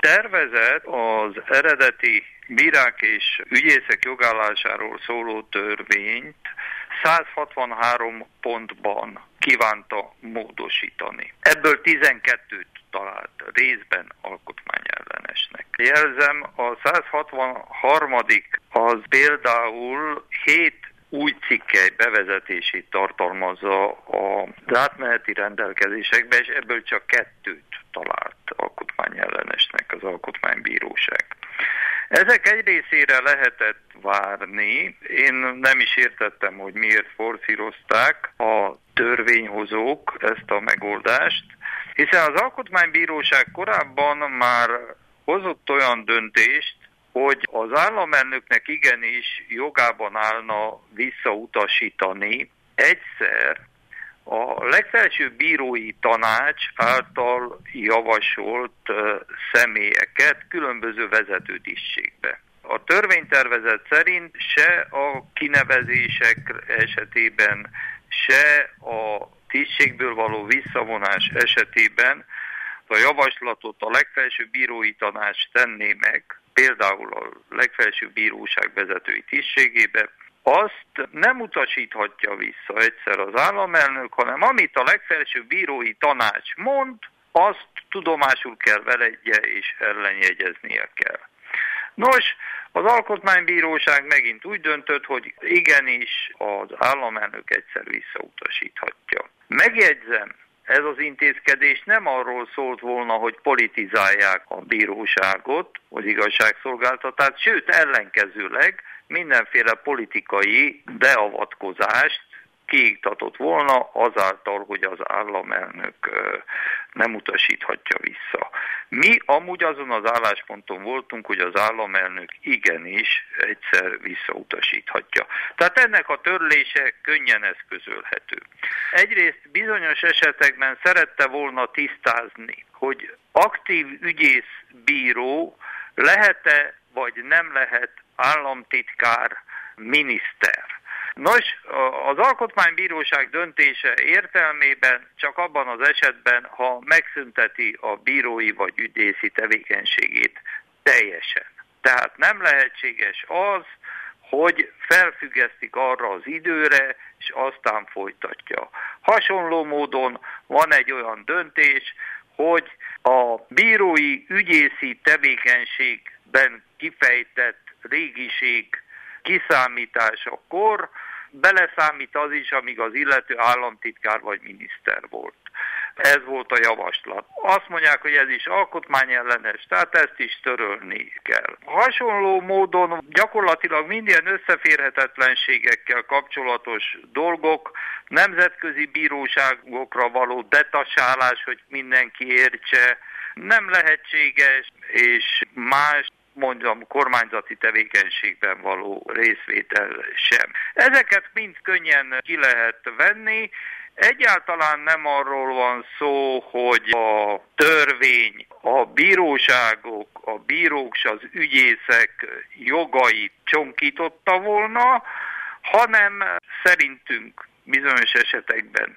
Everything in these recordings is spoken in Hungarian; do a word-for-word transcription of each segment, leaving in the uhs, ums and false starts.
tervezet az eredeti bírák és ügyészek jogállásáról szóló törvényt száz hatvanhárom pontban kívánta módosítani. Ebből tizenkettőt talált részben alkotmányellenesnek. Jelzem, a száz hatvanharmadik az például hét új cikkely bevezetését tartalmazza az átmeneti rendelkezésekbe, és ebből csak kettőt talált alkotmányellenesnek az Alkotmánybíróság. Ezek egy részére lehetett várni, én nem is értettem, hogy miért forszírozták a törvényhozók ezt a megoldást, hiszen az Alkotmánybíróság korábban már hozott olyan döntést, hogy az államelnöknek igenis jogában állna visszautasítani egyszer a legfelsőbb bírói tanács által javasolt személyeket különböző vezetőtisztségbe. A törvénytervezet szerint se a kinevezések esetében, se a tisztségből való visszavonás esetében a javaslatot a legfelsőbb bírói tanács tenné meg, például a legfelsőbb bíróság vezetői tisztségébe, azt nem utasíthatja vissza egyszer az államelnök, hanem amit a legfelsőbb bírói tanács mond, azt tudomásul kell vegye és ellenjegyeznie kell. Nos, az Alkotmánybíróság megint úgy döntött, hogy igenis az államelnök egyszer visszautasíthatja. Megjegyzem, ez az intézkedés nem arról szólt volna, hogy politizálják a bíróságot, az igazságszolgáltatást, sőt ellenkezőleg mindenféle politikai beavatkozást kiiktatott volna azáltal, hogy az államelnök nem utasíthatja vissza. Mi amúgy azon az állásponton voltunk, hogy az államelnök igenis egyszer visszautasíthatja. Tehát ennek a törlése könnyen eszközölhető. Egyrészt bizonyos esetekben szerette volna tisztázni, hogy aktív ügyészbíró lehet-e vagy nem lehet államtitkár, miniszter. Nos, az Alkotmánybíróság döntése értelmében csak abban az esetben, ha megszünteti a bírói vagy ügyészi tevékenységét teljesen. Tehát nem lehetséges az, hogy felfüggesztik arra az időre, és aztán folytatja. Hasonló módon van egy olyan döntés, hogy a bírói ügyészi tevékenységben kifejtett régiség kiszámításakor beleszámít az is, amíg az illető államtitkár vagy miniszter volt. Ez volt a javaslat. Azt mondják, hogy ez is alkotmányellenes, tehát ezt is törölni kell. Hasonló módon gyakorlatilag minden összeférhetetlenségekkel kapcsolatos dolgok, nemzetközi bíróságokra való detasálás, hogy mindenki értse, nem lehetséges, és más mondjam, kormányzati tevékenységben való részvétel sem. Ezeket mind könnyen ki lehet venni. Egyáltalán nem arról van szó, hogy a törvény, a bíróságok, a bírók és az ügyészek jogait csonkította volna, hanem szerintünk bizonyos esetekben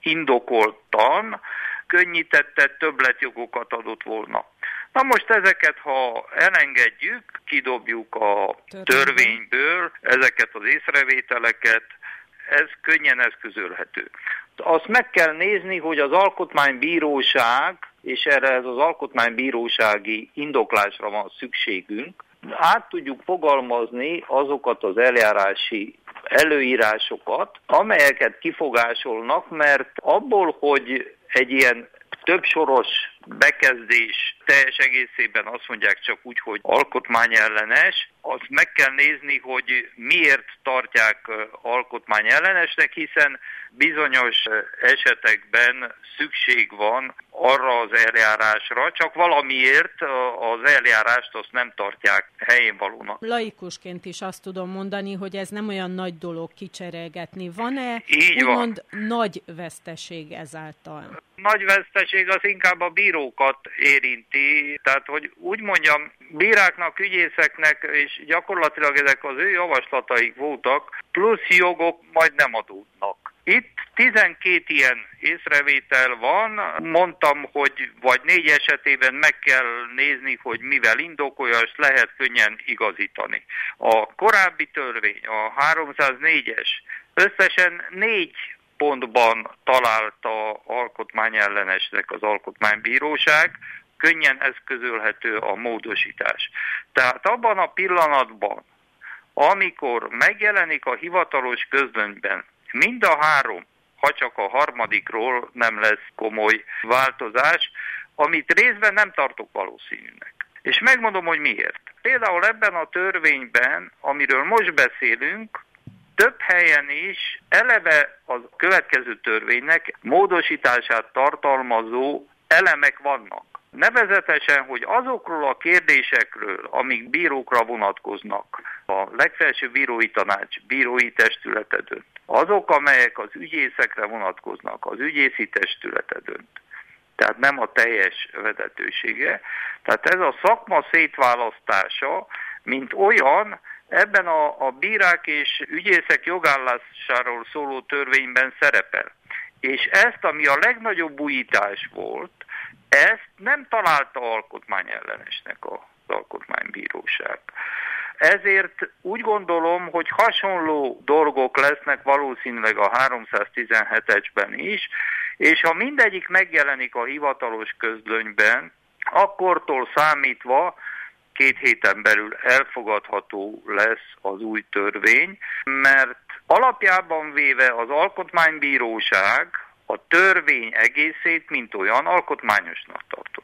indokoltan könnyítette, többletjogokat adott volna. Na most ezeket, ha elengedjük, kidobjuk a törvényből ezeket az észrevételeket, ez könnyen eszközölhető. Azt meg kell nézni, hogy az Alkotmánybíróság, és erre ez az alkotmánybírósági indoklásra van szükségünk, át tudjuk fogalmazni azokat az eljárási előírásokat, amelyeket kifogásolnak, mert abból, hogy egy ilyen többsoros bekezdés teljes egészében azt mondják csak úgy, hogy alkotmányellenes, azt meg kell nézni, hogy miért tartják alkotmányellenesnek, hiszen bizonyos esetekben szükség van arra az eljárásra, csak valamiért az eljárást azt nem tartják helyénvalónak. Laikusként is azt tudom mondani, hogy ez nem olyan nagy dolog kicserélgetni. Van-e Így úgymond van. nagy veszteség ezáltal? Nagy veszteség az inkább a bírókat érinti, tehát hogy úgy mondjam, bíráknak, ügyészeknek, és gyakorlatilag ezek az ő javaslataik voltak, plusz jogok majd nem adódnak. Itt tizenkét ilyen észrevétel van, mondtam, hogy vagy négy esetében meg kell nézni, hogy mivel indokolja, és lehet könnyen igazítani. A korábbi törvény, a háromszáznégyes, összesen négy pontban találta alkotmányellenesnek az Alkotmánybíróság, könnyen eszközölhető a módosítás. Tehát abban a pillanatban, amikor megjelenik a hivatalos közlönyben mind a három, ha csak a harmadikról nem lesz komoly változás, amit részben nem tartok valószínűnek. És megmondom, hogy miért. Például ebben a törvényben, amiről most beszélünk, több helyen is eleve a következő törvénynek módosítását tartalmazó elemek vannak. Nevezetesen, hogy azokról a kérdésekről, amik bírókra vonatkoznak, a legfelsőbb bírói tanács, bírói testülete dönt. Azok, amelyek az ügyészekre vonatkoznak, az ügyészi testülete dönt. Tehát nem a teljes vezetősége. Tehát ez a szakma szétválasztása, mint olyan, ebben a, a bírák és ügyészek jogállásáról szóló törvényben szerepel. És ezt, ami a legnagyobb újítás volt, ezt nem találta alkotmányellenesnek az Alkotmánybíróság. Ezért úgy gondolom, hogy hasonló dolgok lesznek valószínűleg a háromszáztizenhetesben is, és ha mindegyik megjelenik a hivatalos közlönyben, akkortól számítva két héten belül elfogadható lesz az új törvény, mert alapjában véve az Alkotmánybíróság a törvény egészét, mint olyan, alkotmányosnak tart.